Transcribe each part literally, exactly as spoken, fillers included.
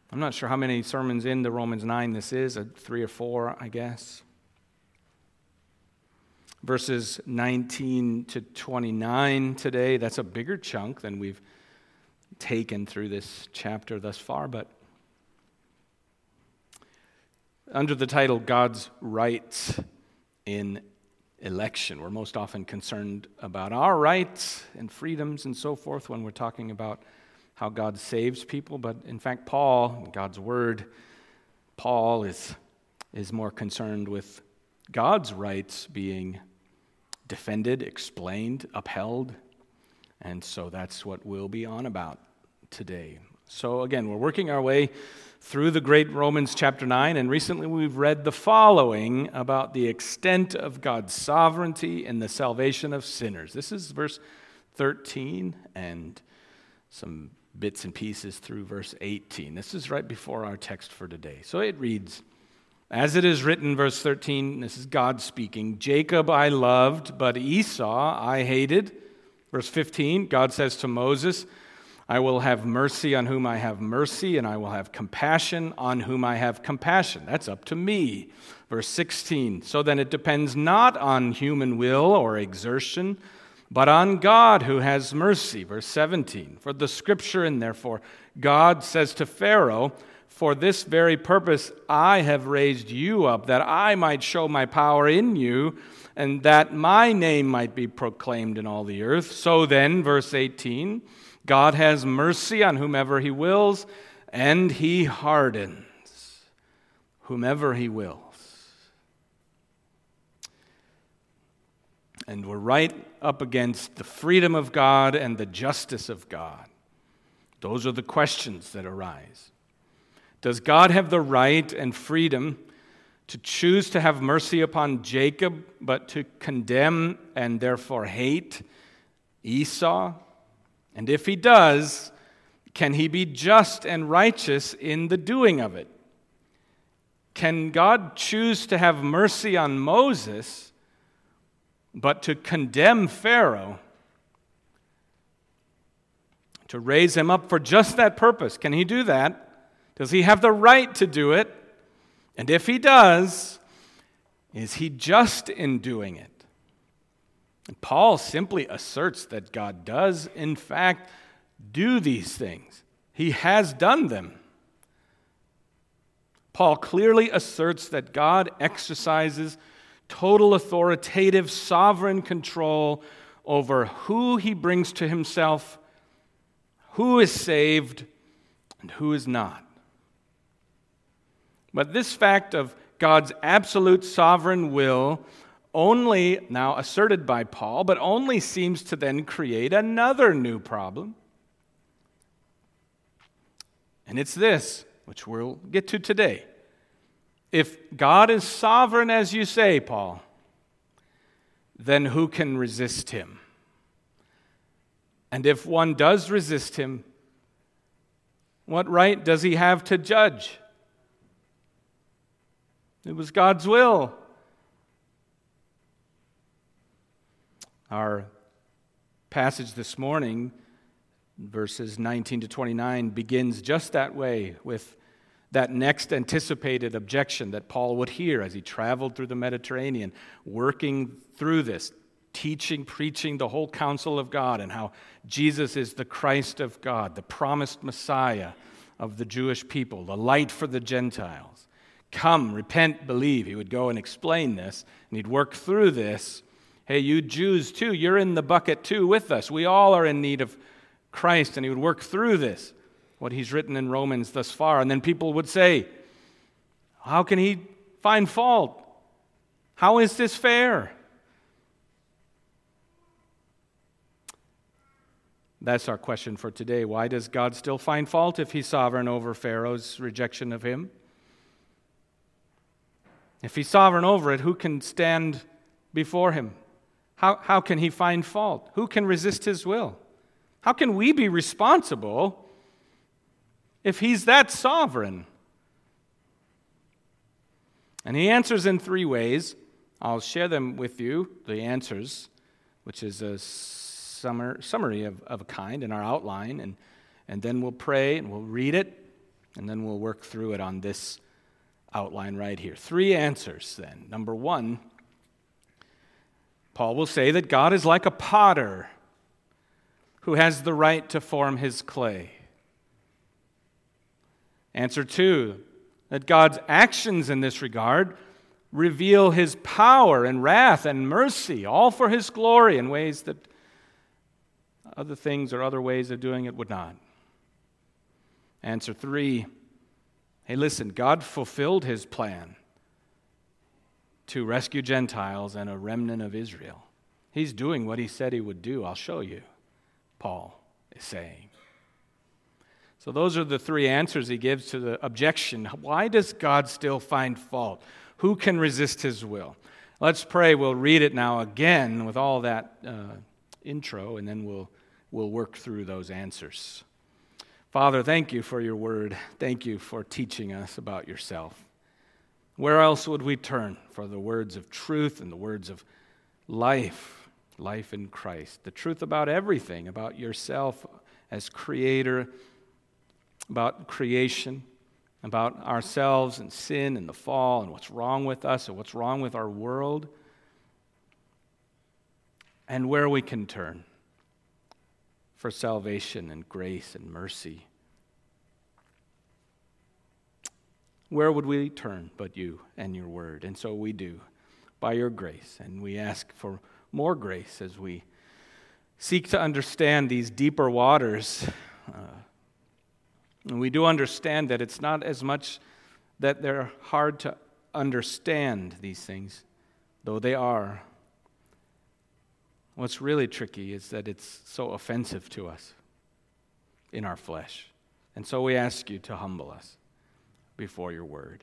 I'm not sure how many sermons into Romans nine this is, a three or four, I guess. Verses nineteen to twenty-nine today, that's a bigger chunk than we've taken through this chapter thus far, but under the title, God's Rights in Election, we're most often concerned about our rights and freedoms and so forth when we're talking about how God saves people, but in fact, Paul, God's Word, Paul is, is more concerned with God's rights being defended, explained, upheld, and so that's what we'll be on about today. So again, we're working our way through the great Romans chapter nine, and recently we've read the following about the extent of God's sovereignty in the salvation of sinners. This is verse thirteen and some bits and pieces through verse eighteen. This is right before our text for today. So it reads, as it is written, verse thirteen, this is God speaking, Jacob I loved, but Esau I hated. Verse fifteen, God says to Moses, I will have mercy on whom I have mercy, and I will have compassion on whom I have compassion. That's up to me. Verse sixteen, so then it depends not on human will or exertion, but on God who has mercy. Verse seventeen, for the scripture, and therefore God says to Pharaoh, for this very purpose I have raised you up, that I might show my power in you, and that my name might be proclaimed in all the earth. So then, verse eighteen, God has mercy on whomever he wills, and he hardens whomever he wills. And we're right up against the freedom of God and the justice of God. Those are the questions that arise. Does God have the right and freedom to choose to have mercy upon Jacob, but to condemn and therefore hate Esau? And if he does, can he be just and righteous in the doing of it? Can God choose to have mercy on Moses, but to condemn Pharaoh, to raise him up for just that purpose? Can he do that? Does he have the right to do it? And if he does, is he just in doing it? And Paul simply asserts that God does, in fact, do these things. He has done them. Paul clearly asserts that God exercises total authoritative sovereign control over who he brings to himself, who is saved, and who is not. But this fact of God's absolute sovereign will only, now asserted by Paul, but only seems to then create another new problem. And it's this, which we'll get to today. If God is sovereign as you say, Paul, then who can resist him? And if one does resist him, what right does he have to judge? It was God's will. Our passage this morning, verses nineteen to twenty-nine, begins just that way, with that next anticipated objection that Paul would hear as he traveled through the Mediterranean, working through this, teaching, preaching the whole counsel of God, and how Jesus is the Christ of God, the promised Messiah of the Jewish people, the light for the Gentiles. Come, repent, believe. He would go and explain this, and he'd work through this. Hey, you Jews too, you're in the bucket too with us. We all are in need of Christ, and he would work through this, what he's written in Romans thus far. And then people would say, how can he find fault? How is this fair? That's our question for today. Why does God still find fault if he's sovereign over Pharaoh's rejection of him? If he's sovereign over it, who can stand before him? How, how can he find fault? Who can resist his will? How can we be responsible if he's that sovereign? And he answers in three ways. I'll share them with you, the answers, which is a summary of, of a kind in our outline, and, and then we'll pray and we'll read it, And then we'll work through it on this outline right here. Three answers then. Number one, Paul will say that God is like a potter who has the right to form his clay. Answer two, that God's actions in this regard reveal his power and wrath and mercy, all for his glory in ways that other things or other ways of doing it would not. Answer three, hey, listen, God fulfilled his plan to rescue Gentiles and a remnant of Israel. He's doing what he said he would do. I'll show you, Paul is saying. So those are the three answers he gives to the objection. Why does God still find fault? Who can resist his will? Let's pray. We'll read it now again with all that uh, intro, and then we'll we'll work through those answers. Father, thank you for your word. Thank you for teaching us about yourself. Where else would we turn for the words of truth and the words of life, life in Christ, the truth about everything, about yourself as creator, about creation, about ourselves and sin and the fall and what's wrong with us and what's wrong with our world, and where we can turn for salvation and grace and mercy. Where would we turn but you and your word? And so we do, by your grace. And we ask for more grace as we seek to understand these deeper waters. Uh, and we do understand that it's not as much that they're hard to understand, these things, though they are. What's really tricky is that it's so offensive to us in our flesh. And so we ask you to humble us before your word.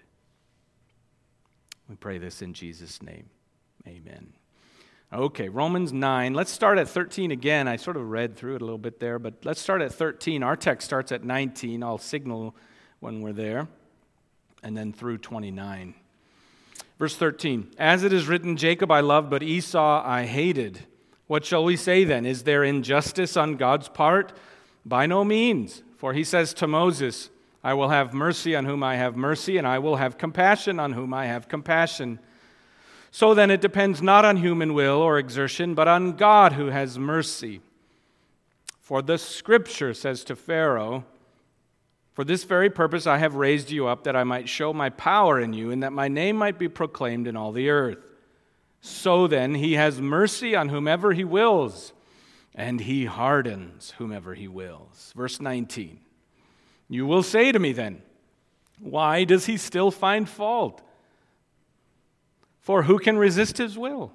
We pray this in Jesus' name. Amen. Okay, Romans nine. Let's start at thirteen again. I sort of read through it a little bit there, but let's start at thirteen. Our text starts at nineteen. I'll signal when we're there, and then through twenty-nine. Verse thirteen. As it is written, Jacob I loved, but Esau I hated. What shall we say then? Is there injustice on God's part? By no means. For he says to Moses, I will have mercy on whom I have mercy, and I will have compassion on whom I have compassion. So then it depends not on human will or exertion, but on God who has mercy. For the Scripture says to Pharaoh, for this very purpose I have raised you up, that I might show my power in you, and that my name might be proclaimed in all the earth. So then he has mercy on whomever he wills, and he hardens whomever he wills. Verse nineteen. You will say to me then, why does he still find fault? For who can resist his will?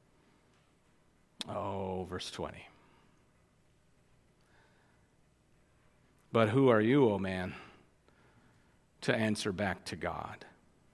Oh, verse twenty. But who are you, O man, to answer back to God?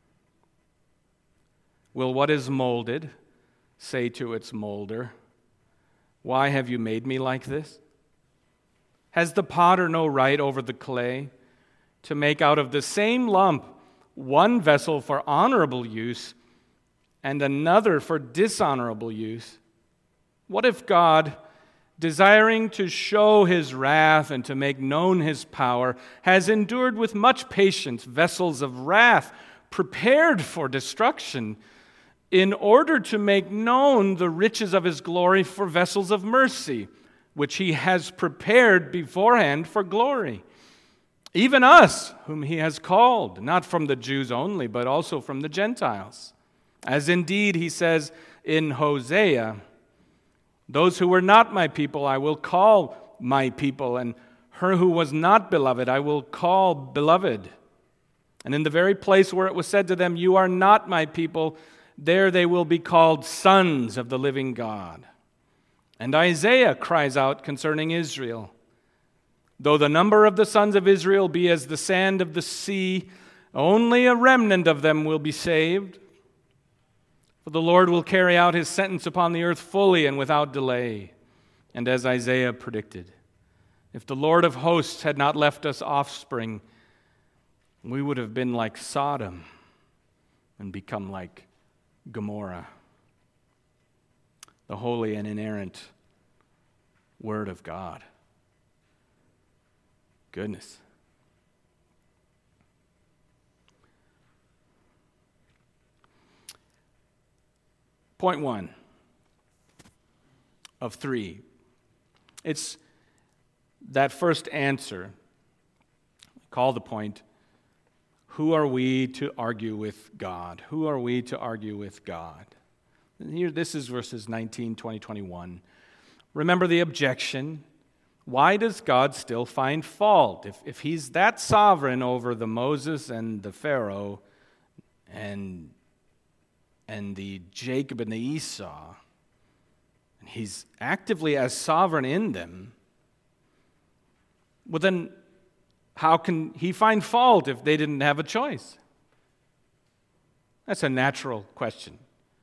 Will what is molded say to its molder, why have you made me like this? Has the potter no right over the clay to make out of the same lump one vessel for honorable use and another for dishonorable use? What if God, desiring to show his wrath and to make known his power, has endured with much patience vessels of wrath prepared for destruction, in order to make known the riches of his glory for vessels of mercy, which he has prepared beforehand for glory? Even us, whom he has called, not from the Jews only, but also from the Gentiles. As indeed he says in Hosea, those who were not my people I will call my people, and her who was not beloved I will call beloved. And in the very place where it was said to them, you are not my people, there they will be called sons of the living God. And Isaiah cries out concerning Israel, though the number of the sons of Israel be as the sand of the sea, only a remnant of them will be saved. For the Lord will carry out his sentence upon the earth fully and without delay. And as Isaiah predicted, if the Lord of hosts had not left us offspring, we would have been like Sodom and become like Gomorrah. The holy and inerrant Word of God. Goodness. Point one of three. It's that first answer. Call the point, who are we to argue with God? Who are we to argue with God? And here, this is verses nineteen, twenty, twenty-one. Remember the objection. Why does God still find fault? If, if he's that sovereign over the Moses and the Pharaoh and, and the Jacob and the Esau, and he's actively as sovereign in them, well then, how can he find fault if they didn't have a choice? That's a natural question.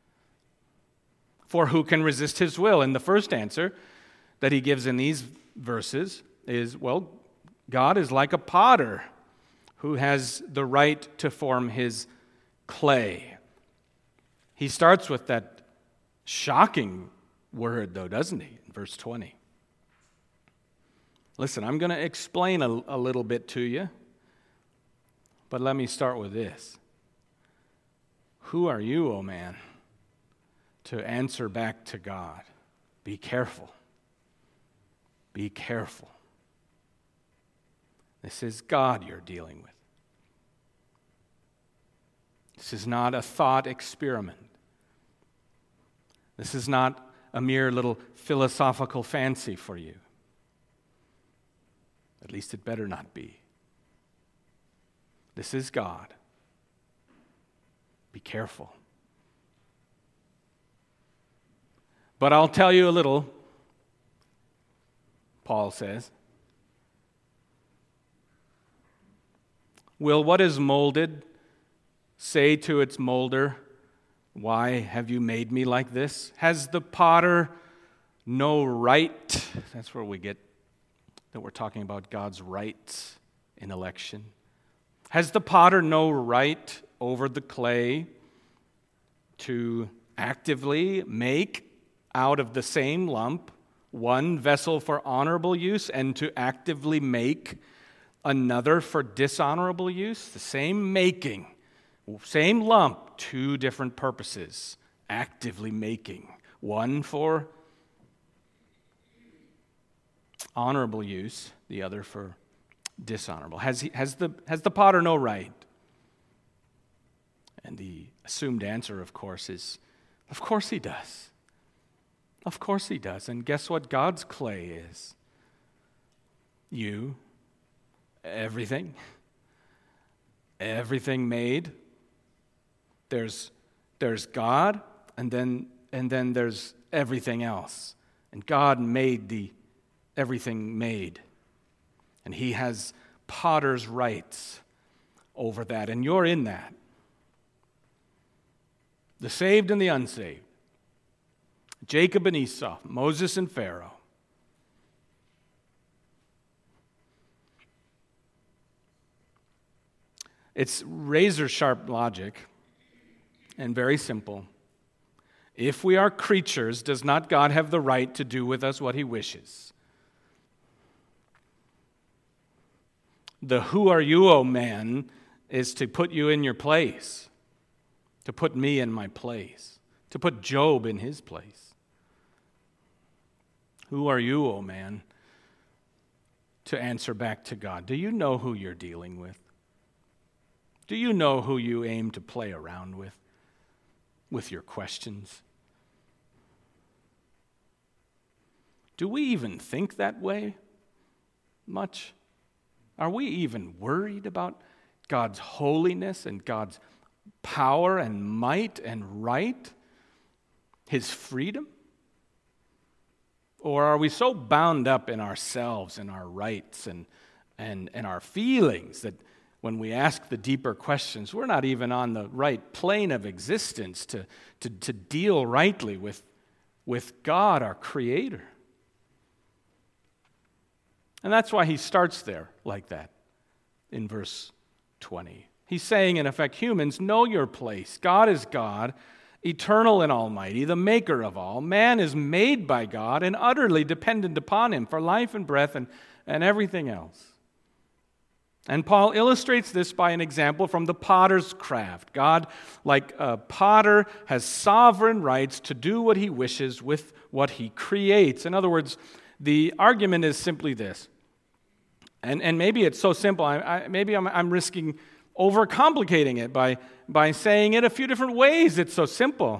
For who can resist his will? And the first answer that he gives in these verses is, well, God is like a potter who has the right to form his clay. He starts with that shocking word, though, doesn't he? In verse twenty. Listen, I'm going to explain a, a little bit to you, but let me start with this. Who are you, O man, to answer back to God? Be careful. Be careful. This is God you're dealing with. This is not a thought experiment. This is not a mere little philosophical fancy for you. At least it better not be. This is God. Be careful. But I'll tell you a little, Paul says. Will what is molded say to its molder, why have you made me like this? Has the potter no right? That's where we get that we're talking about God's rights in election. Has the potter no right over the clay to actively make out of the same lump one vessel for honorable use and to actively make another for dishonorable use? The same making, same lump, two different purposes, actively making. One for honorable use, the other for dishonorable. Has he, has the has the potter no right? And the assumed answer, of course, is, of course he does. Of course he does. And guess what God's clay is? You, everything, everything made. There's there's God, and then and then there's everything else. And God made the everything made. And he has potter's rights over that. And you're in that. The saved and the unsaved. Jacob and Esau. Moses and Pharaoh. It's razor-sharp logic and very simple. If we are creatures, does not God have the right to do with us what he wishes? The who are you, O man, is to put you in your place, to put me in my place, to put Job in his place. Who are you, O man, to answer back to God? Do you know who you're dealing with? Do you know who you aim to play around with, with your questions? Do we even think that way much? Are we even worried about God's holiness and God's power and might and right, his freedom? Or are we so bound up in ourselves and our rights and, and, and our feelings that when we ask the deeper questions, we're not even on the right plane of existence to, to, to deal rightly with, with God, our Creator? And that's why he starts there like that in verse twenty. He's saying, in effect, humans, know your place. God is God, eternal and almighty, the maker of all. Man is made by God and utterly dependent upon him for life and breath and, and everything else. And Paul illustrates this by an example from the potter's craft. God, like a potter, has sovereign rights to do what he wishes with what he creates. In other words, the argument is simply this. And, and maybe it's so simple, I, I, maybe I'm, I'm risking overcomplicating it by, by saying it a few different ways. It's so simple.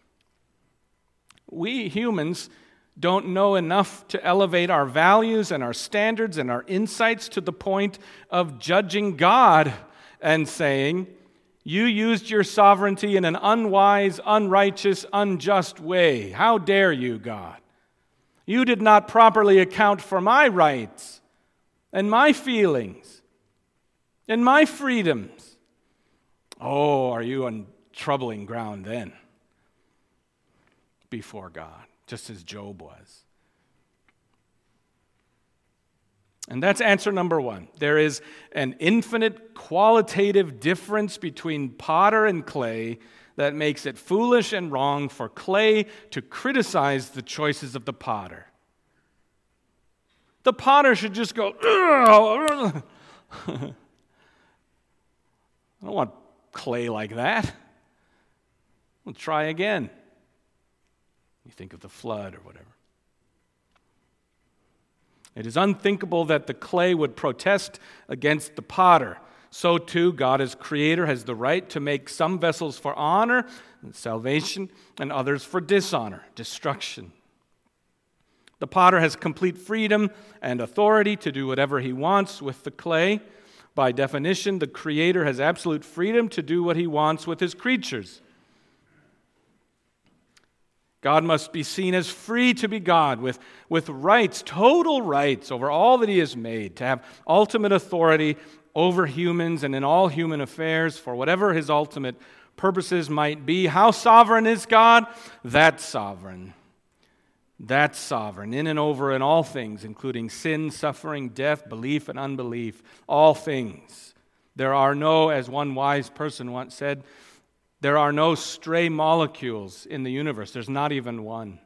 We humans don't know enough to elevate our values and our standards and our insights to the point of judging God and saying, you used your sovereignty in an unwise, unrighteous, unjust way. How dare you, God? You did not properly account for my rights and my feelings and my freedoms. Oh, are you on troubling ground then before God? Just as Job was. And that's answer number one. There is an infinite qualitative difference between potter and clay that makes it foolish and wrong for clay to criticize the choices of the potter. The potter should just go, I don't want clay like that. We'll try again. You think of the flood or whatever. It is unthinkable that the clay would protest against the potter. So too, God as creator has the right to make some vessels for honor and salvation and others for dishonor, destruction. The potter has complete freedom and authority to do whatever he wants with the clay. By definition, the creator has absolute freedom to do what he wants with his creatures. God must be seen as free to be God, with, with rights, total rights over all that he has made, to have ultimate authority over humans and in all human affairs for whatever his ultimate purposes might be. How sovereign is God? That's sovereign. That's sovereign, in and over in all things, including sin, suffering, death, belief, and unbelief, all things. There are no, as one wise person once said, there are no stray molecules in the universe. There's not even one.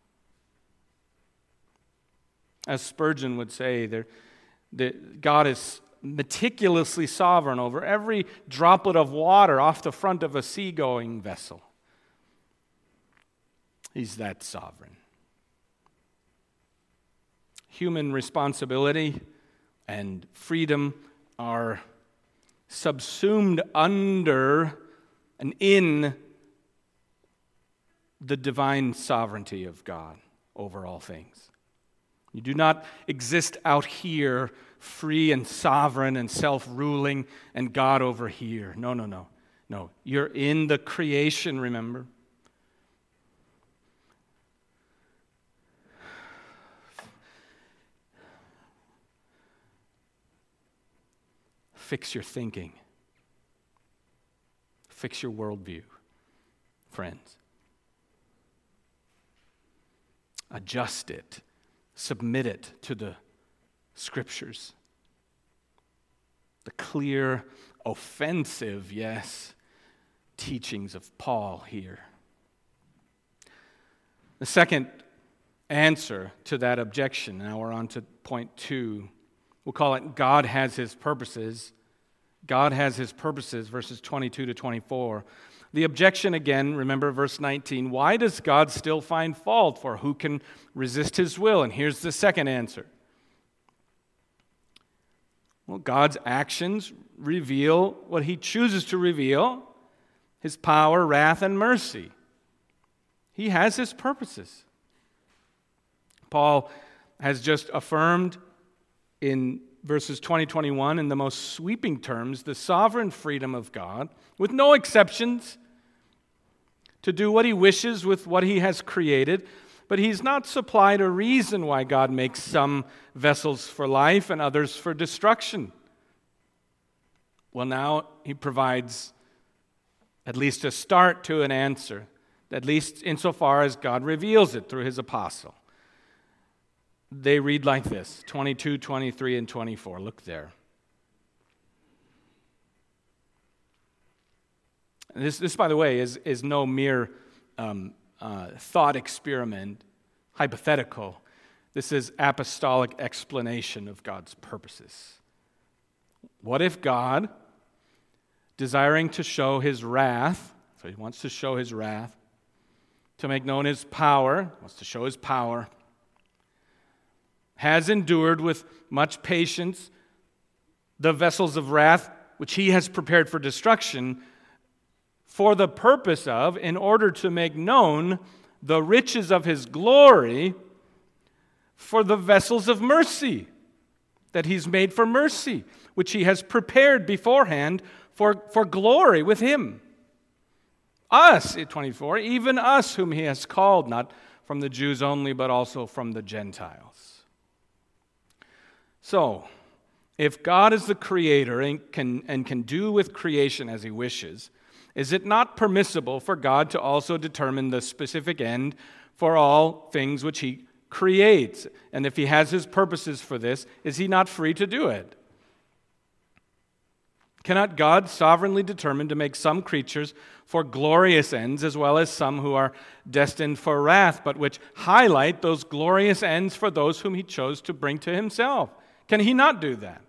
As Spurgeon would say, there, the, God is meticulously sovereign over every droplet of water off the front of a seagoing vessel. He's that sovereign. Human responsibility and freedom are subsumed under and in the divine sovereignty of God over all things. You do not exist out here free and sovereign and self-ruling and God over here. No, no, no. No, you're in the creation, remember? Fix your thinking. Fix your worldview, friends. Adjust it. Submit it to the Scriptures. The clear, offensive, yes, teachings of Paul here. The second answer to that objection, now we're on to point two. We'll call it God has his purposes. God has his purposes, verses twenty-two to twenty-four. The objection again, remember verse nineteen, why does God still find fault? For who can resist his will? And here's the second answer. Well, God's actions reveal what he chooses to reveal, his power, wrath, and mercy. He has his purposes. Paul has just affirmed in verses twenty, twenty-one, in the most sweeping terms, the sovereign freedom of God, with no exceptions, to do what he wishes with what he has created. But he's not supplied a reason why God makes some vessels for life and others for destruction. Well, now he provides at least a start to an answer, at least insofar as God reveals it through his apostle. They read like this, twenty-two, twenty-three, and twenty-four. Look there. And this, this, by the way, is, is no mere um, uh, thought experiment, hypothetical. This is apostolic explanation of God's purposes. What if God, desiring to show his wrath, so he wants to show his wrath, to make known his power, wants to show his power, has endured with much patience the vessels of wrath which he has prepared for destruction, for the purpose of, in order to make known the riches of his glory for the vessels of mercy that he's made for mercy, which he has prepared beforehand for, for glory with him. Us, twenty-four, even us whom he has called, not from the Jews only, but also from the Gentiles. So, if God is the creator and can, and can do with creation as he wishes, is it not permissible for God to also determine the specific end for all things which he creates? And if he has his purposes for this, is he not free to do it? Cannot God sovereignly determine to make some creatures for glorious ends as well as some who are destined for wrath, but which highlight those glorious ends for those whom he chose to bring to himself? Can he not do that?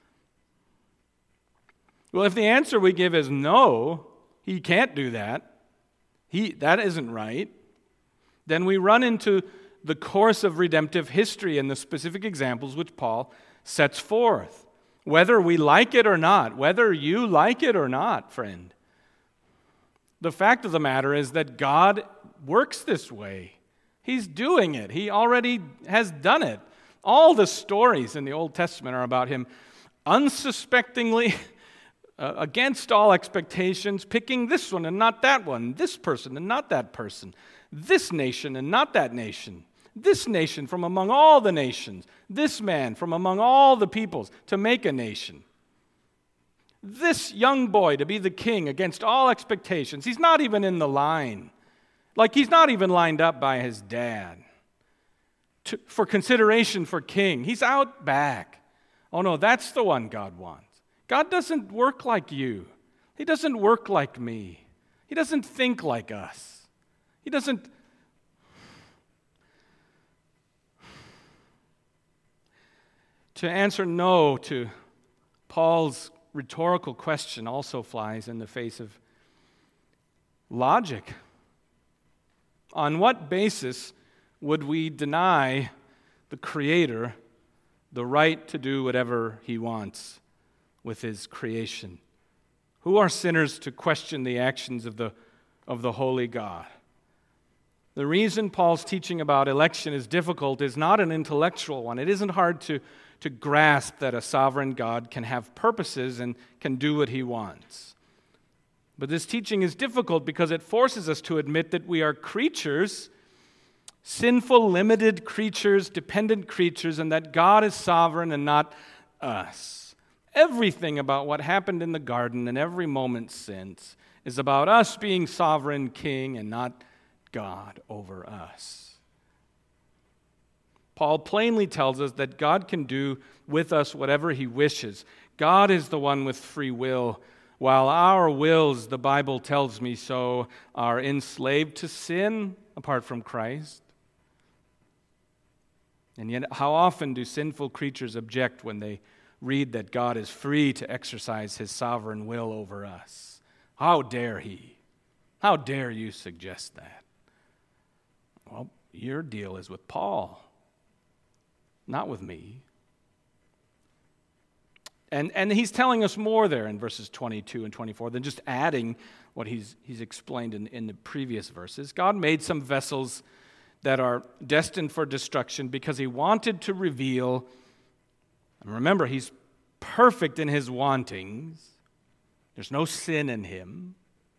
Well, if the answer we give is no, he can't do that, he, that isn't right, then we run into the course of redemptive history and the specific examples which Paul sets forth. Whether we like it or not, whether you like it or not, friend, the fact of the matter is that God works this way. He's doing it. He already has done it. All the stories in the Old Testament are about him unsuspectingly, uh, against all expectations, picking this one and not that one, this person and not that person, this nation and not that nation, this nation from among all the nations, this man from among all the peoples to make a nation, this young boy to be the king against all expectations. He's not even in the line. Like he's not even lined up by his dad to, for consideration for king. He's out back. Oh no, that's the one God wants. God doesn't work like you. He doesn't work like me. He doesn't think like us. He doesn't... To answer no to Paul's rhetorical question also flies in the face of logic. On what basis would we deny the Creator the right to do whatever he wants with his creation? Who are sinners to question the actions of the, of the holy God? The reason Paul's teaching about election is difficult is not an intellectual one. It isn't hard to, to grasp that a sovereign God can have purposes and can do what he wants. But this teaching is difficult because it forces us to admit that we are creatures, sinful, limited creatures, dependent creatures, and that God is sovereign and not us. Everything about what happened in the garden and every moment since is about us being sovereign king and not God over us. Paul plainly tells us that God can do with us whatever he wishes. God is the one with free will, while our wills, the Bible tells me so, are enslaved to sin apart from Christ. And yet, how often do sinful creatures object when they read that God is free to exercise his sovereign will over us? How dare he? How dare you suggest that? Well, your deal is with Paul, not with me. And, and he's telling us more there in verses twenty-two and twenty-four than just adding what he's, he's explained in, in the previous verses. God made some vessels that are destined for destruction because he wanted to reveal, and remember, he's perfect in his wantings. There's no sin in him.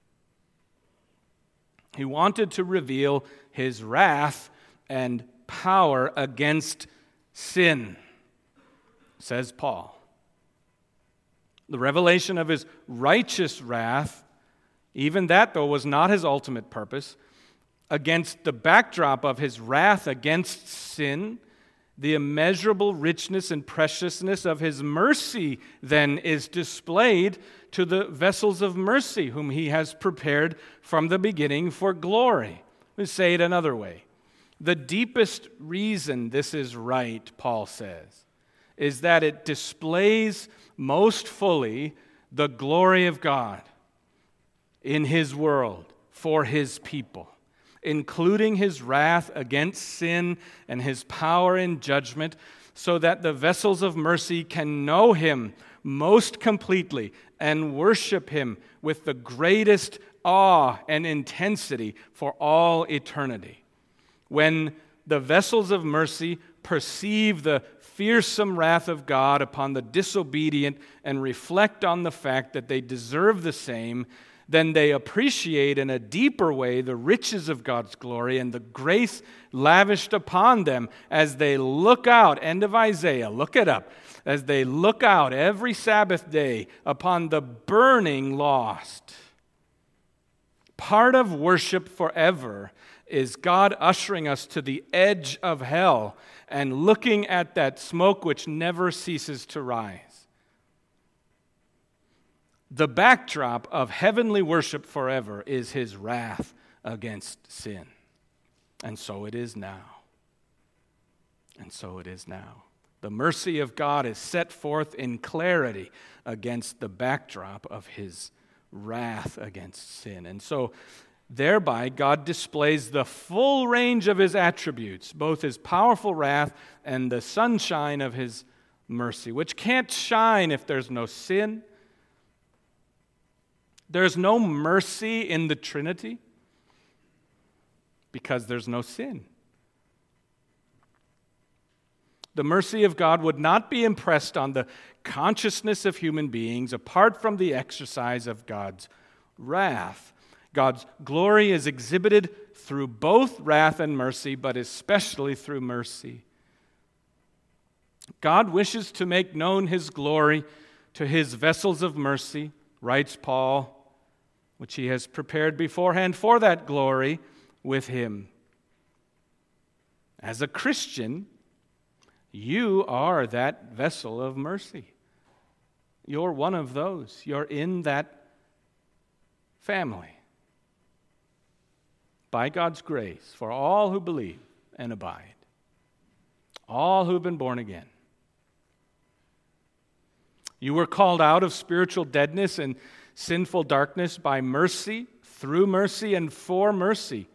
He wanted to reveal his wrath and power against sin, says Paul. The revelation of his righteous wrath, even that, though, was not his ultimate purpose. Against the backdrop of his wrath against sin, the immeasurable richness and preciousness of his mercy then is displayed to the vessels of mercy whom he has prepared from the beginning for glory. Let me say it another way. The deepest reason this is right, Paul says, is that it displays most fully the glory of God in His world for His people, including His wrath against sin and His power in judgment, so that the vessels of mercy can know Him most completely and worship Him with the greatest awe and intensity for all eternity. When the vessels of mercy perceive the fearsome wrath of God upon the disobedient and reflect on the fact that they deserve the same, then they appreciate in a deeper way the riches of God's glory and the grace lavished upon them as they look out, end of Isaiah, look it up, as they look out every Sabbath day upon the burning lost. Part of worship forever is God ushering us to the edge of hell and looking at that smoke which never ceases to rise. The backdrop of heavenly worship forever is His wrath against sin. And so it is now. And so it is now. The mercy of God is set forth in clarity against the backdrop of His wrath against sin. And so thereby God displays the full range of His attributes, both His powerful wrath and the sunshine of His mercy, which can't shine if there's no sin. There's no mercy in the Trinity because there's no sin. The mercy of God would not be impressed on the consciousness of human beings apart from the exercise of God's wrath. God's glory is exhibited through both wrath and mercy, but especially through mercy. God wishes to make known His glory to His vessels of mercy, writes Paul, which He has prepared beforehand for that glory with Him. As a Christian, you are that vessel of mercy. You're one of those. You're in that family. By God's grace, for all who believe and abide. All who've been born again. You were called out of spiritual deadness and sinful darkness by mercy, through mercy, and for mercy.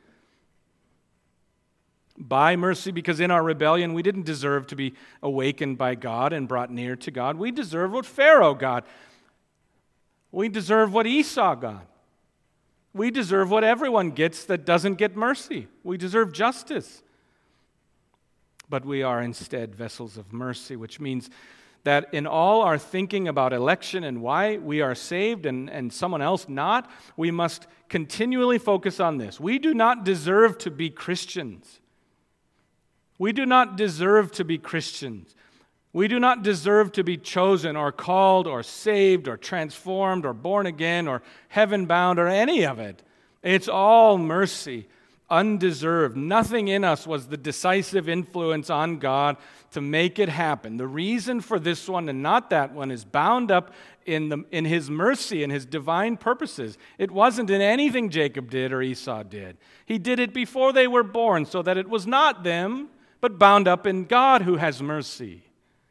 By mercy, because in our rebellion we didn't deserve to be awakened by God and brought near to God. We deserve what Pharaoh got. We deserve what Esau got. We deserve what everyone gets that doesn't get mercy. We deserve justice. But we are instead vessels of mercy, which means that in all our thinking about election and why we are saved and, and someone else not, we must continually focus on this. We do not deserve to be Christians. We do not deserve to be Christians. We do not deserve to be chosen or called or saved or transformed or born again or heaven-bound or any of it. It's all mercy, undeserved. Nothing in us was the decisive influence on God to make it happen. The reason for this one and not that one is bound up in, the, in His mercy and His divine purposes. It wasn't in anything Jacob did or Esau did. He did it before they were born so that it was not them, but bound up in God who has mercy.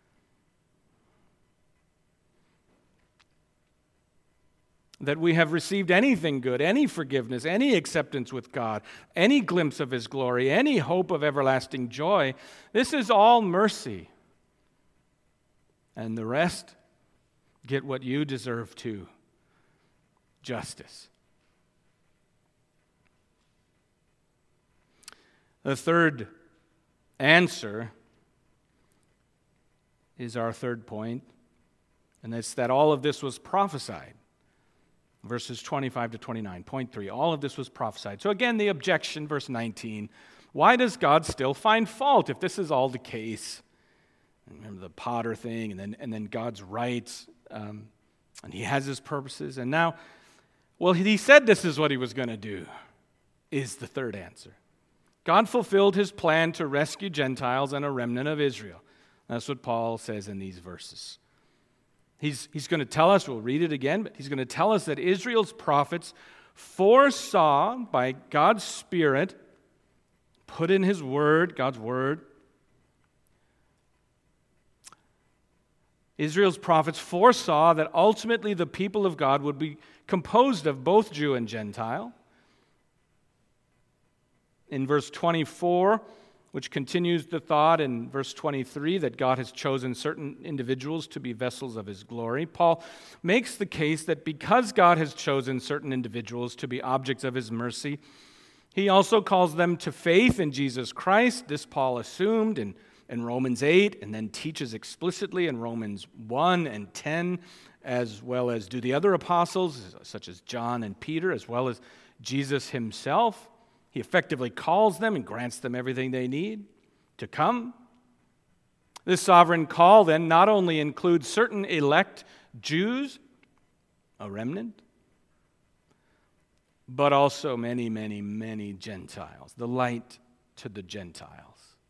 That we have received anything good, any forgiveness, any acceptance with God, any glimpse of His glory, any hope of everlasting joy. This is all mercy. And the rest, get what you deserve too. Justice. The third answer is our third point, and it's that all of this was prophesied. Verses twenty-five to twenty-nine. Point three, all of this was prophesied. So again, the objection, verse nineteen. Why does God still find fault if this is all the case? Remember the potter thing, and then and then God's rights, um, and He has His purposes. And now, well, He said this is what He was going to do, is the third answer. God fulfilled His plan to rescue Gentiles and a remnant of Israel. That's what Paul says in these verses. He's, he's going to tell us, we'll read it again, but he's going to tell us that Israel's prophets foresaw by God's Spirit, put in His Word, God's Word, Israel's prophets foresaw that ultimately the people of God would be composed of both Jew and Gentile. In verse twenty-four, which continues the thought in verse twenty-three that God has chosen certain individuals to be vessels of his glory, Paul makes the case that because God has chosen certain individuals to be objects of his mercy, he also calls them to faith in Jesus Christ. This Paul assumed in, in Romans eight, and then teaches explicitly in Romans one and ten, as well as do the other apostles, such as John and Peter, as well as Jesus himself. He effectively calls them and grants them everything they need to come. This sovereign call then not only includes certain elect Jews, a remnant, but also many, many, many Gentiles, the light to the Gentiles.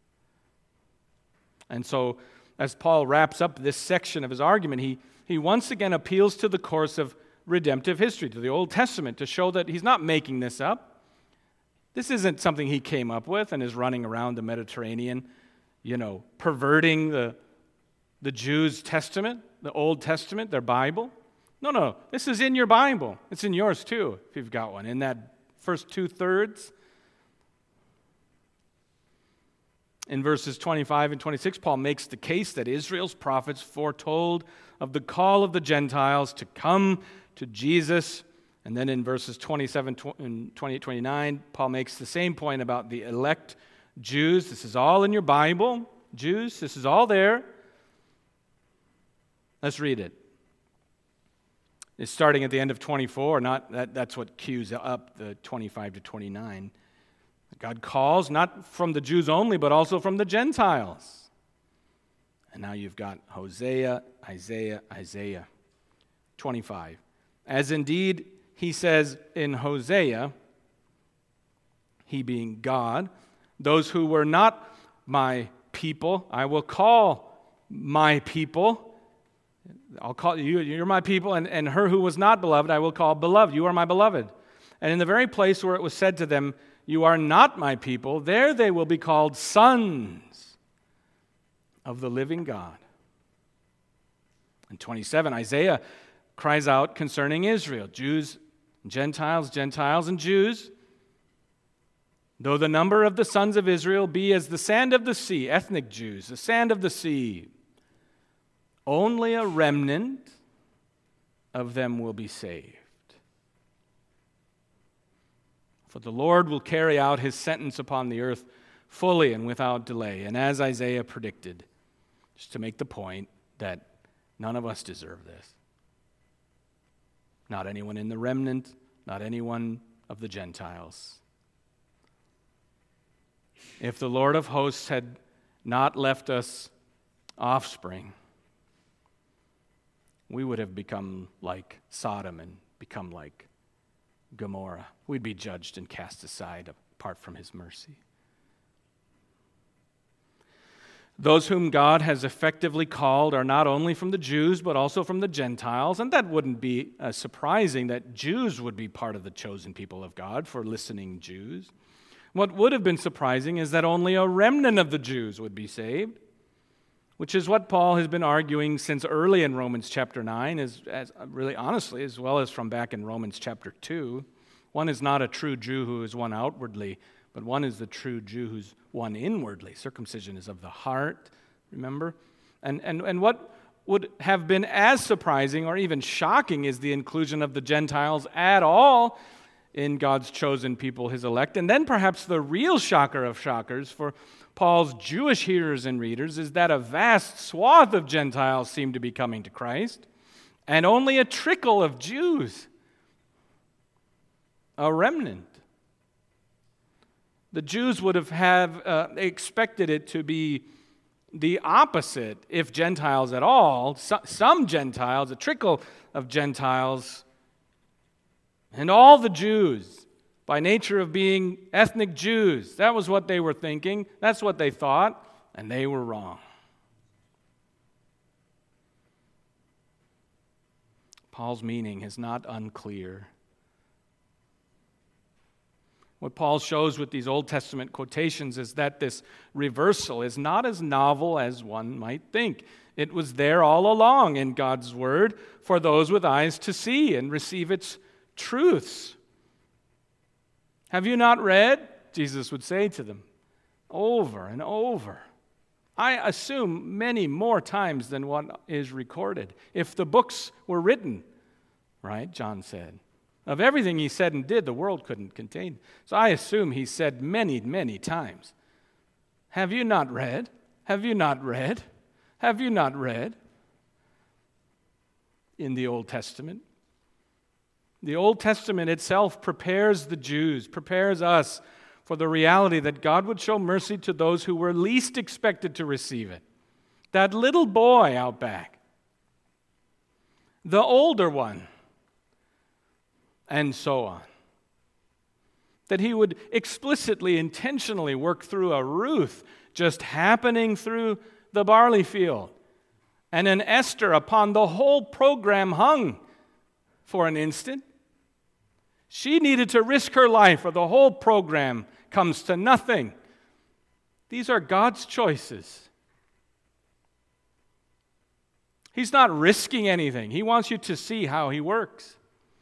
And so, as Paul wraps up this section of his argument, he, he once again appeals to the course of redemptive history, to the Old Testament, to show that he's not making this up. This isn't something he came up with and is running around the Mediterranean, you know, perverting the, the Jews' testament, the Old Testament, their Bible. No, no, this is in your Bible. It's in yours too, if you've got one. In that first two-thirds. In verses twenty-five and twenty-six, Paul makes the case that Israel's prophets foretold of the call of the Gentiles to come to Jesus. And then in verses twenty-seven and twenty-eight, twenty-nine, Paul makes the same point about the elect Jews. This is all in your Bible, Jews. This is all there. Let's read it. It's starting at the end of twenty-four. Not that, that's what cues up the twenty-five to twenty-nine. God calls not from the Jews only, but also from the Gentiles. And now you've got Hosea, Isaiah, Isaiah. twenty-five. As indeed he says in Hosea, he being God, those who were not my people, I will call my people. I'll call you, you're my people, and, and her who was not beloved, I will call beloved. You are my beloved. And in the very place where it was said to them, you are not my people, there they will be called sons of the living God. And twenty-seven, Isaiah cries out concerning Israel, Jews, Gentiles, Gentiles, and Jews. Though the number of the sons of Israel be as the sand of the sea, ethnic Jews, the sand of the sea, only a remnant of them will be saved. For the Lord will carry out his sentence upon the earth fully and without delay. And as Isaiah predicted, just to make the point that none of us deserve this. Not anyone in the remnant, not anyone of the Gentiles. If the Lord of hosts had not left us offspring, we would have become like Sodom and become like Gomorrah. We'd be judged and cast aside apart from his mercy. Those whom God has effectively called are not only from the Jews, but also from the Gentiles. And that wouldn't be uh, surprising that Jews would be part of the chosen people of God for listening Jews. What would have been surprising is that only a remnant of the Jews would be saved, which is what Paul has been arguing since early in Romans chapter nine, as, as really honestly, as well as from back in Romans chapter two. One is not a true Jew who is one outwardly, but one is the true Jew who's one inwardly. Circumcision is of the heart, remember? And, and, and what would have been as surprising or even shocking is the inclusion of the Gentiles at all in God's chosen people, his elect. And then perhaps the real shocker of shockers for Paul's Jewish hearers and readers is that a vast swath of Gentiles seem to be coming to Christ, and only a trickle of Jews, a remnant. The Jews would have, have uh, expected it to be the opposite, if Gentiles at all, so, some Gentiles, a trickle of Gentiles, and all the Jews, by nature of being ethnic Jews. That was what they were thinking. That's what they thought, and they were wrong. Paul's meaning is not unclear. What Paul shows with these Old Testament quotations is that this reversal is not as novel as one might think. It was there all along in God's Word for those with eyes to see and receive its truths. Have you not read? Jesus would say to them over and over. I assume many more times than what is recorded. If the books were written, right, John said, of everything he said and did, the world couldn't contain. So I assume he said many, many times, have you not read? Have you not read? Have you not read? In the Old Testament. The Old Testament itself prepares the Jews, prepares us for the reality that God would show mercy to those who were least expected to receive it. That little boy out back, the older one, and so on. That he would explicitly, intentionally work through a Ruth just happening through the barley field, and an Esther upon the whole program hung for an instant. She needed to risk her life or the whole program comes to nothing. These are God's choices. He's not risking anything. He wants you to see how he works.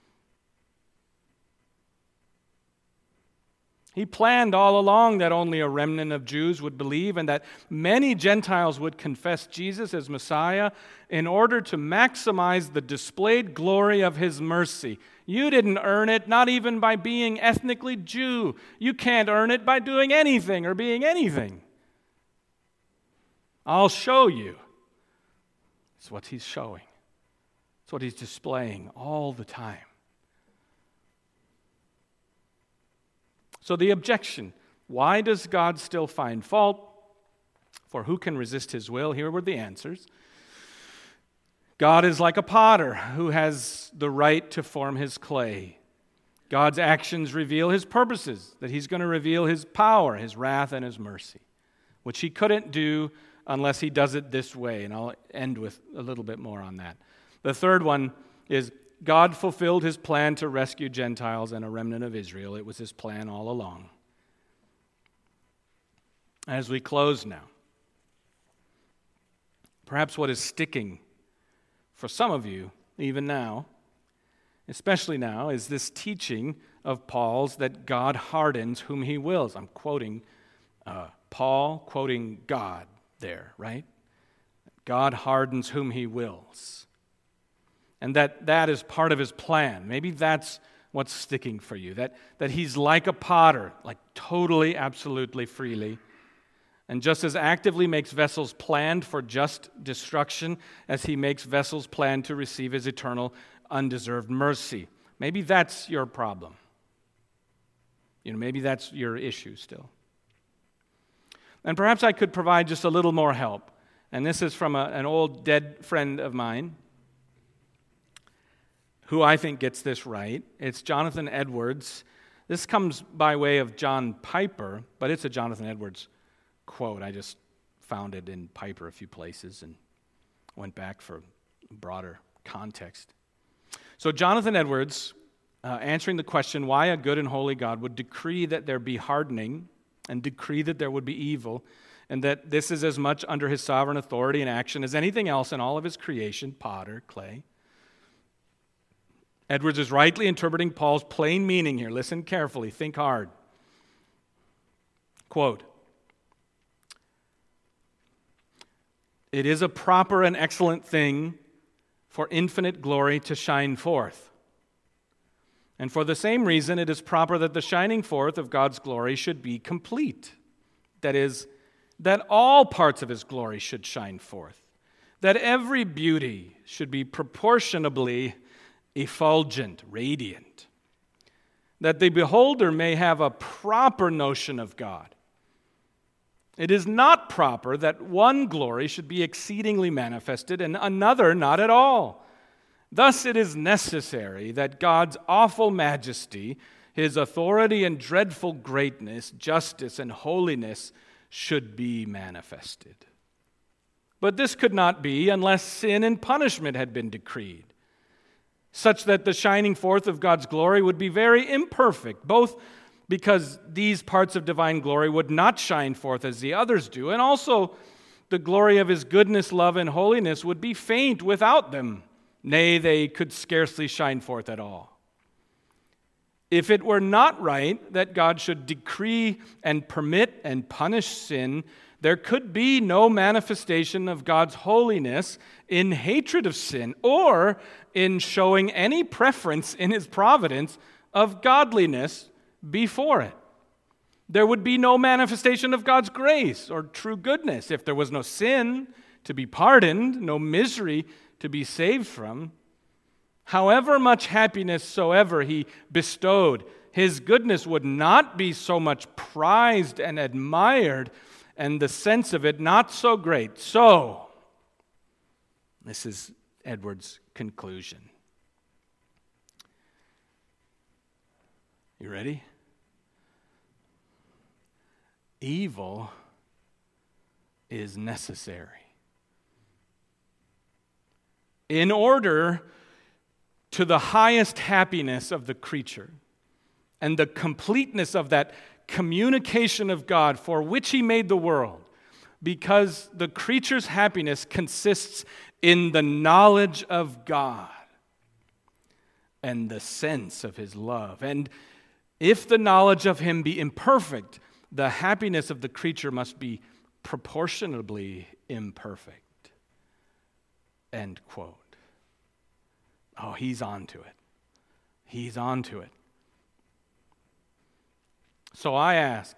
He planned all along that only a remnant of Jews would believe and that many Gentiles would confess Jesus as Messiah in order to maximize the displayed glory of his mercy. You didn't earn it, not even by being ethnically Jew. You can't earn it by doing anything or being anything. I'll show you. It's what he's showing. It's what he's displaying all the time. So the objection, why does God still find fault? For who can resist his will? Here were the answers. God is like a potter who has the right to form his clay. God's actions reveal his purposes, that he's going to reveal his power, his wrath, and his mercy, which he couldn't do unless he does it this way. And I'll end with a little bit more on that. The third one is God fulfilled his plan to rescue Gentiles and a remnant of Israel. It was his plan all along. As we close now, perhaps what is sticking for some of you, even now, especially now, is this teaching of Paul's that God hardens whom he wills. I'm quoting uh, Paul, quoting God there, right? God hardens whom he wills. And that that is part of his plan. Maybe that's what's sticking for you. That, that he's like a potter, like totally, absolutely, freely. And just as actively makes vessels planned for just destruction as he makes vessels planned to receive his eternal, undeserved mercy. Maybe that's your problem. You know, maybe that's your issue still. And perhaps I could provide just a little more help. And this is from a, an old dead friend of mine, who I think gets this right. It's Jonathan Edwards. This comes by way of John Piper, but it's a Jonathan Edwards quote. I just found it in Piper a few places and went back for broader context. So Jonathan Edwards, uh, answering the question why a good and holy God would decree that there be hardening and decree that there would be evil, and that this is as much under his sovereign authority and action as anything else in all of his creation, potter, clay. Edwards is rightly interpreting Paul's plain meaning here. Listen carefully. Think hard. Quote, "It is a proper and excellent thing for infinite glory to shine forth. And for the same reason, it is proper that the shining forth of God's glory should be complete. That is, that all parts of his glory should shine forth. That every beauty should be proportionably effulgent, radiant, that the beholder may have a proper notion of God. It is not proper that one glory should be exceedingly manifested and another not at all. Thus it is necessary that God's awful majesty, his authority and dreadful greatness, justice and holiness should be manifested. But this could not be unless sin and punishment had been decreed, such that the shining forth of God's glory would be very imperfect, both because these parts of divine glory would not shine forth as the others do, and also the glory of his goodness, love, and holiness would be faint without them. Nay, they could scarcely shine forth at all. If it were not right that God should decree and permit and punish sin, there could be no manifestation of God's holiness in hatred of sin or in showing any preference in his providence of godliness before it. There would be no manifestation of God's grace or true goodness if there was no sin to be pardoned, no misery to be saved from. However much happiness soever he bestowed, his goodness would not be so much prized and admired, and the sense of it not so great. So, this is Edwards' conclusion. You ready? Evil is necessary in order to the highest happiness of the creature and the completeness of that communication of God for which he made the world, because the creature's happiness consists in the knowledge of God and the sense of his love. And if the knowledge of him be imperfect, the happiness of the creature must be proportionably imperfect. End quote. Oh, he's on to it. He's on to it. So I ask,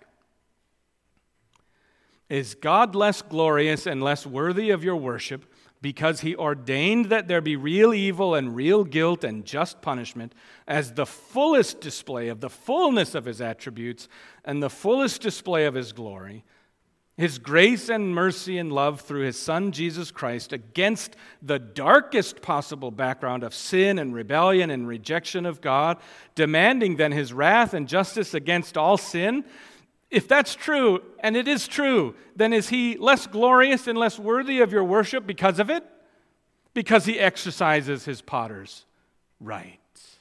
is God less glorious and less worthy of your worship because he ordained that there be real evil and real guilt and just punishment as the fullest display of the fullness of his attributes and the fullest display of his glory, his grace and mercy and love through his Son, Jesus Christ, against the darkest possible background of sin and rebellion and rejection of God, demanding then his wrath and justice against all sin? If that's true, and it is true, then is he less glorious and less worthy of your worship because of it? Because he exercises his potter's rights.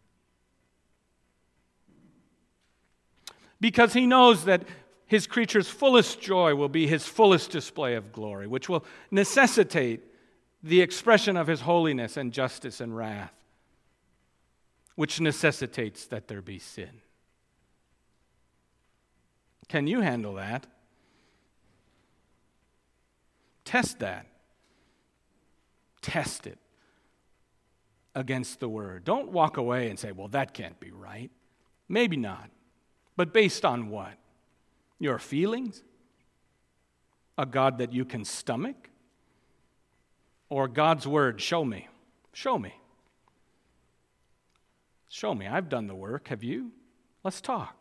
Because he knows that his creature's fullest joy will be his fullest display of glory, which will necessitate the expression of his holiness and justice and wrath, which necessitates that there be sin. Can you handle that? Test that. Test it against the Word. Don't walk away and say, well, that can't be right. Maybe not. But based on what? Your feelings? A God that you can stomach? Or God's Word? Show me. Show me. Show me. I've done the work. Have you? Let's talk.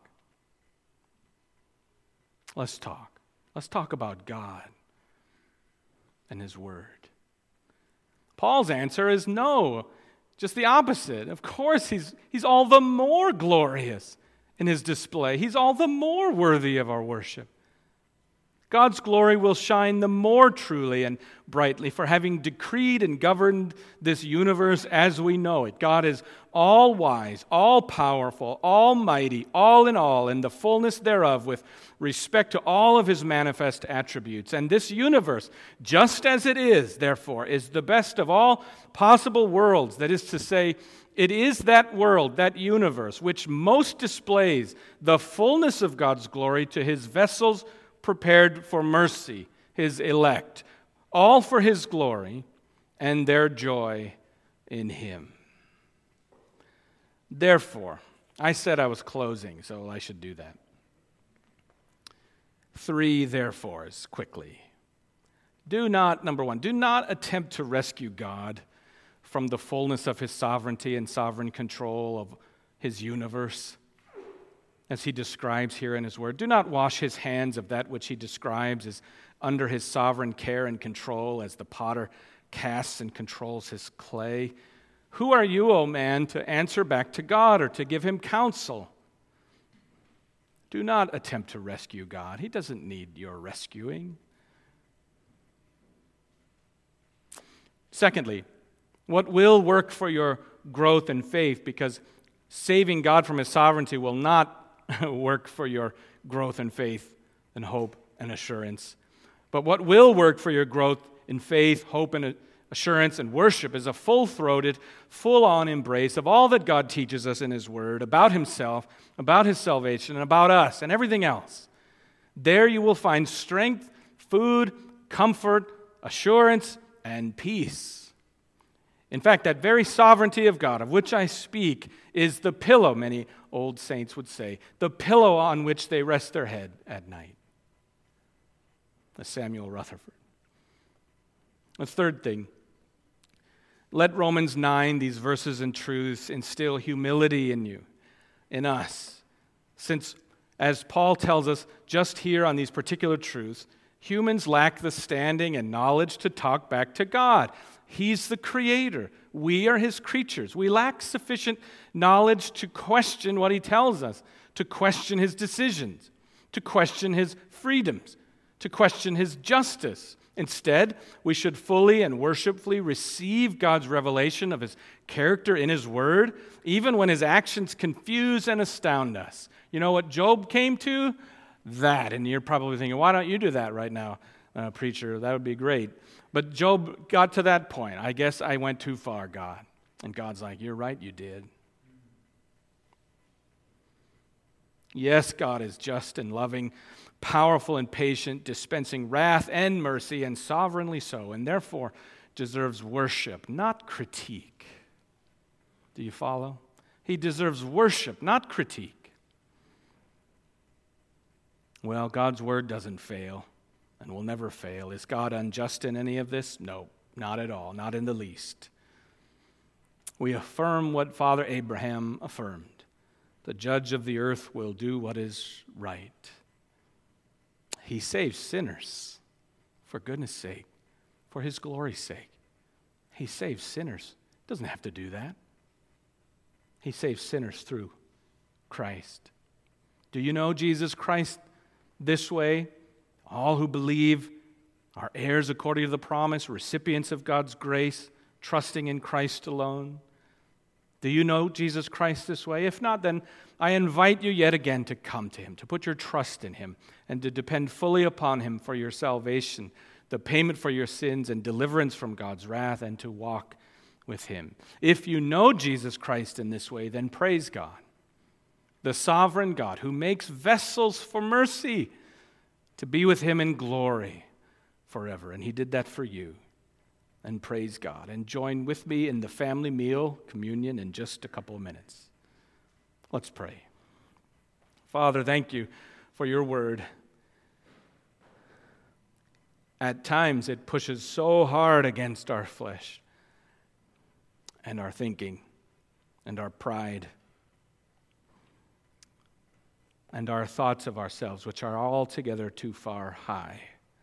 Let's talk. Let's talk about God and his Word. Paul's answer is no, just the opposite. Of course, he's, he's all the more glorious in his display. He's all the more worthy of our worship. God's glory will shine the more truly and brightly for having decreed and governed this universe as we know it. God is all-wise, all-powerful, almighty, all in all, in the fullness thereof, with respect to all of his manifest attributes. And this universe, just as it is, therefore, is the best of all possible worlds. That is to say, it is that world, that universe, which most displays the fullness of God's glory to his vessels prepared for mercy, his elect, all for his glory and their joy in him. Therefore, I said I was closing, so I should do that. Three therefores, quickly. Do not, number one, do not attempt to rescue God from the fullness of his sovereignty and sovereign control of his universe, as he describes here in his word. Do not wash his hands of that which he describes as under his sovereign care and control, as the potter casts and controls his clay. Who are you, O man, to answer back to God or to give him counsel? Do not attempt to rescue God. He doesn't need your rescuing. Secondly, what will work for your growth in faith, because saving God from his sovereignty will not work for your growth in faith and hope and assurance. But what will work for your growth in faith, hope, and assurance and worship is a full-throated, full-on embrace of all that God teaches us in His Word about Himself, about His salvation, and about us, and everything else. There you will find strength, food, comfort, assurance, and peace. In fact, that very sovereignty of God of which I speak is the pillow, many old saints would say, the pillow on which they rest their head at night. That's Samuel Rutherford. The third thing, let Romans nine, these verses and truths, instill humility in you, in us. Since, as Paul tells us just here on these particular truths, humans lack the standing and knowledge to talk back to God. He's the Creator. We are His creatures. We lack sufficient knowledge to question what He tells us, to question His decisions, to question His freedoms, to question His justice. Instead, we should fully and worshipfully receive God's revelation of His character in His Word, even when His actions confuse and astound us. You know what Job came to? That. And you're probably thinking, why don't you do that right now, uh, preacher? That would be great. But Job got to that point. I guess I went too far, God. And God's like, you're right, you did. Yes, God is just and loving, powerful and patient, dispensing wrath and mercy, and sovereignly so, and therefore deserves worship, not critique. Do you follow? He deserves worship, not critique. Well, God's word doesn't fail and will never fail. Is God unjust in any of this? No, not at all, not in the least. We affirm what Father Abraham affirmed. The judge of the earth will do what is right. He saves sinners, for goodness sake, for His glory's sake. He saves sinners. Doesn't have to do that. He saves sinners through Christ. Do you know Jesus Christ this way? All who believe are heirs according to the promise, recipients of God's grace, trusting in Christ alone. Do you know Jesus Christ this way? If not, then I invite you yet again to come to Him, to put your trust in Him, and to depend fully upon Him for your salvation, the payment for your sins, and deliverance from God's wrath, and to walk with Him. If you know Jesus Christ in this way, then praise God, the sovereign God who makes vessels for mercy to be with Him in glory forever. And He did that for you. And praise God. And join with me in the family meal, communion, in just a couple of minutes. Let's pray. Father, thank you for your word. At times it pushes so hard against our flesh and our thinking and our pride and our thoughts of ourselves, which are altogether too far high.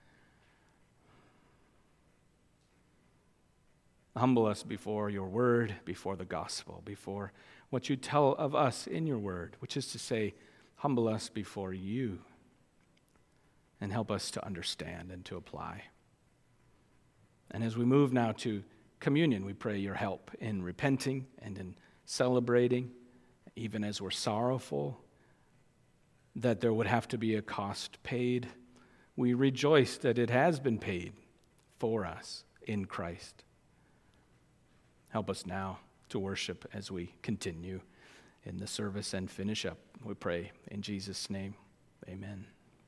Humble us before your word, before the gospel, before what you tell of us in your word, which is to say, humble us before you and help us to understand and to apply. And as we move now to communion, we pray your help in repenting and in celebrating, even as we're sorrowful, that there would have to be a cost paid. We rejoice that it has been paid for us in Christ. Help us now to worship as we continue in the service and finish up. We pray in Jesus' name. Amen.